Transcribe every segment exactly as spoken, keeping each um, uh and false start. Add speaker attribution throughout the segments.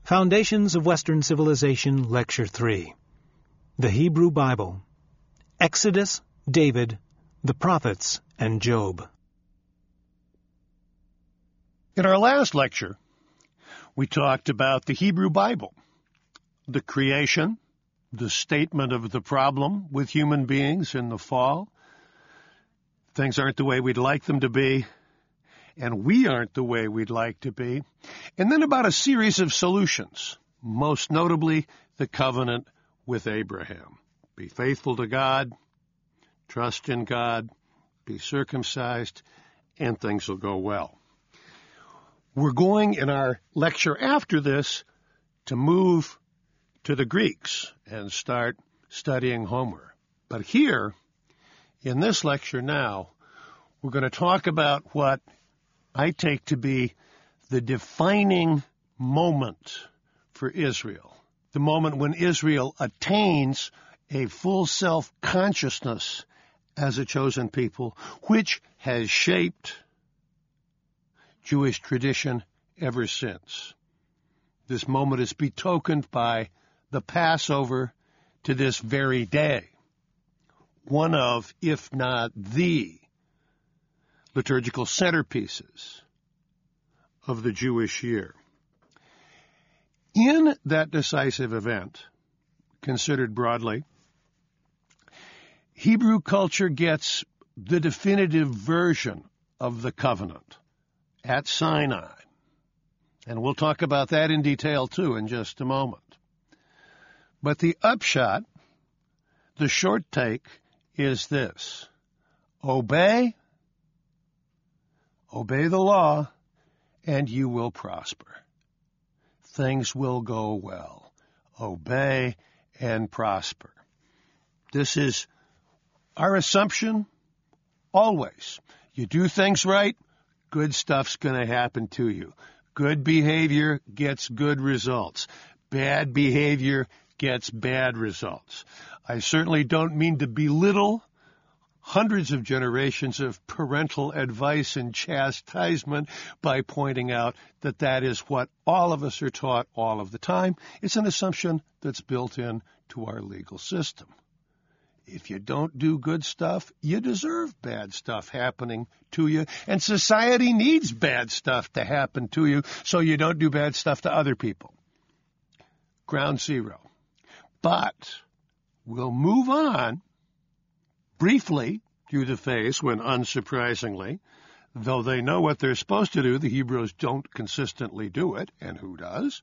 Speaker 1: Foundations of Western Civilization, Lecture three. The Hebrew Bible. Exodus, David, the Prophets, and Job.
Speaker 2: In our last lecture, we talked about the Hebrew Bible, the creation, the statement of the problem with human beings in the fall. Things aren't the way we'd like them to be, and we aren't the way we'd like to be. And then about a series of solutions, most notably the covenant with Abraham. Be faithful to God, trust in God, be circumcised, and things will go well. We're going in our lecture after this to move to the Greeks and start studying Homer. But here, in this lecture now, we're going to talk about what I take to be the defining moment for Israel, the moment when Israel attains a full self-consciousness as a chosen people, which has shaped Jewish tradition ever since. This moment is betokened by the Passover to this very day, one of, if not the, liturgical centerpieces of the Jewish year. In that decisive event, considered broadly, Hebrew culture gets the definitive version of the covenant at Sinai. And we'll talk about that in detail, too, in just a moment. But the upshot, the short take, is this: obey, obey the law, and you will prosper. Things will go well. Obey and prosper. This is our assumption always. You do things right, good stuff's going to happen to you. Good behavior gets good results. Bad behavior gets bad results. I certainly don't mean to belittle hundreds of generations of parental advice and chastisement by pointing out that that is what all of us are taught all of the time. It's an assumption that's built in to our legal system. If you don't do good stuff, you deserve bad stuff happening to you, and society needs bad stuff to happen to you so you don't do bad stuff to other people. Ground zero. But we'll move on briefly through the phase when, unsurprisingly, though they know what they're supposed to do, the Hebrews don't consistently do it, and who does?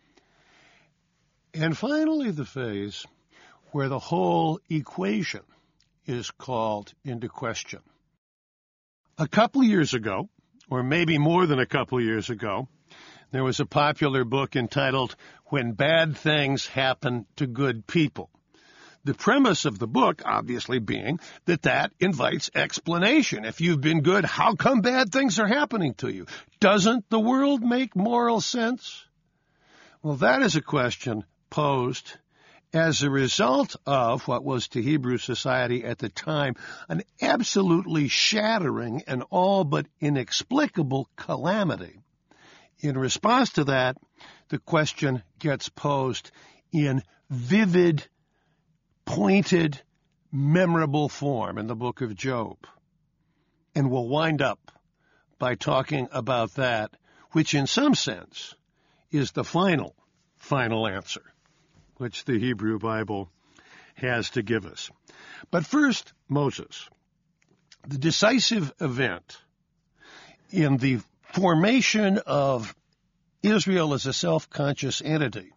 Speaker 2: And finally, the phase where the whole equation is called into question. A couple of years ago, or maybe more than a couple of years ago, there was a popular book entitled When Bad Things Happen to Good People. The premise of the book, obviously, being that that invites explanation. If you've been good, how come bad things are happening to you? Doesn't the world make moral sense? Well, that is a question posed as a result of what was to Hebrew society at the time an absolutely shattering and all but inexplicable calamity. In response to that, the question gets posed in vivid, pointed, memorable form in the book of Job. And we'll wind up by talking about that, which in some sense is the final, final answer which the Hebrew Bible has to give us. But first, Moses. The decisive event in the formation of Israel as a self-conscious entity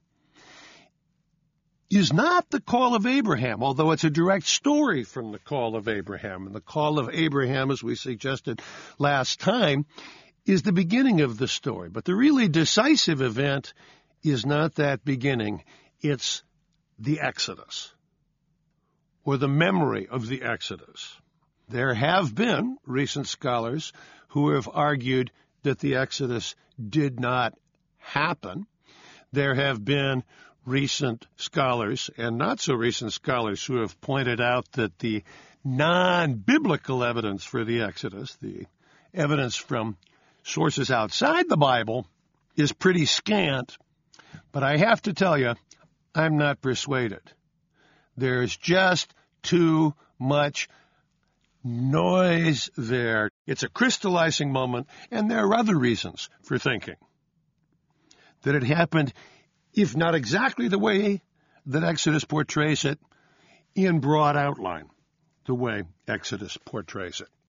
Speaker 2: is not the call of Abraham, although it's a direct story from the call of Abraham. And the call of Abraham, as we suggested last time, is the beginning of the story. But the really decisive event is not that beginning. It's the Exodus, or the memory of the Exodus. There have been recent scholars who have argued that the Exodus did not happen. There have been recent scholars and not so recent scholars who have pointed out that the non-biblical evidence for the Exodus, the evidence from sources outside the Bible, is pretty scant, But I have to tell you, I'm not persuaded. There's just too much noise there. It's a crystallizing moment, and there are other reasons for thinking that it happened, if not exactly the way that Exodus portrays it, in broad outline, the way Exodus portrays it.